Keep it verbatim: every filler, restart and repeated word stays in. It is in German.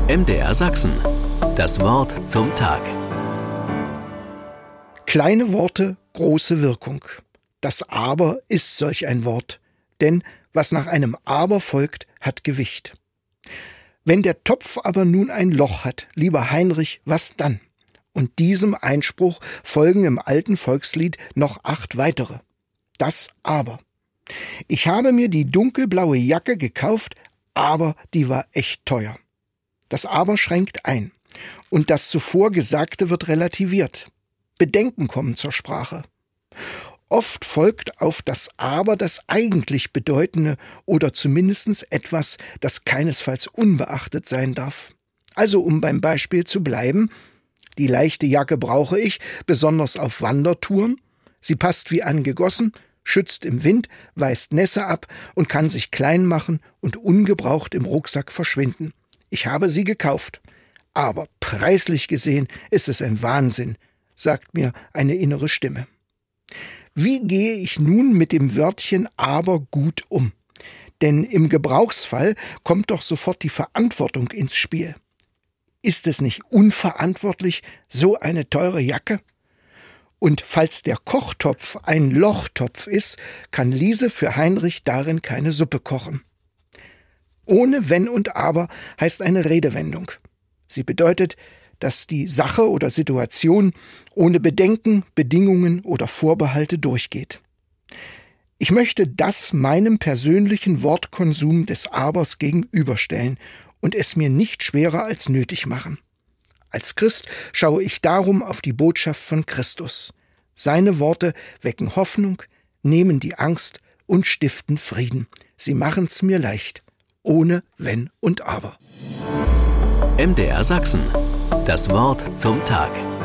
M D R Sachsen. Das Wort zum Tag. Kleine Worte, große Wirkung. Das Aber ist solch ein Wort, denn was nach einem Aber folgt, hat Gewicht. Wenn der Topf aber nun ein Loch hat, lieber Heinrich, was dann? Und diesem Einspruch folgen im alten Volkslied noch acht weitere. Das Aber. Ich habe mir die dunkelblaue Jacke gekauft, aber die war echt teuer. Das Aber schränkt ein. Und das zuvor Gesagte wird relativiert. Bedenken kommen zur Sprache. Oft folgt auf das Aber das eigentlich Bedeutende oder zumindest etwas, das keinesfalls unbeachtet sein darf. Also um beim Beispiel zu bleiben, die leichte Jacke brauche ich, besonders auf Wandertouren. Sie passt wie angegossen, schützt im Wind, weist Nässe ab und kann sich klein machen und ungebraucht im Rucksack verschwinden. Ich habe sie gekauft. Aber preislich gesehen ist es ein Wahnsinn, sagt mir eine innere Stimme. Wie gehe ich nun mit dem Wörtchen aber gut um? Denn im Gebrauchsfall kommt doch sofort die Verantwortung ins Spiel. Ist es nicht unverantwortlich, so eine teure Jacke? Und falls der Kochtopf ein Lochtopf ist, kann Liese für Heinrich darin keine Suppe kochen. Ohne Wenn und Aber heißt eine Redewendung. Sie bedeutet, dass die Sache oder Situation ohne Bedenken, Bedingungen oder Vorbehalte durchgeht. Ich möchte das meinem persönlichen Wortkonsum des Abers gegenüberstellen und es mir nicht schwerer als nötig machen. Als Christ schaue ich darum auf die Botschaft von Christus. Seine Worte wecken Hoffnung, nehmen die Angst und stiften Frieden. Sie machen's mir leicht, ohne Wenn und Aber. M D R Sachsen. Das Wort zum Tag.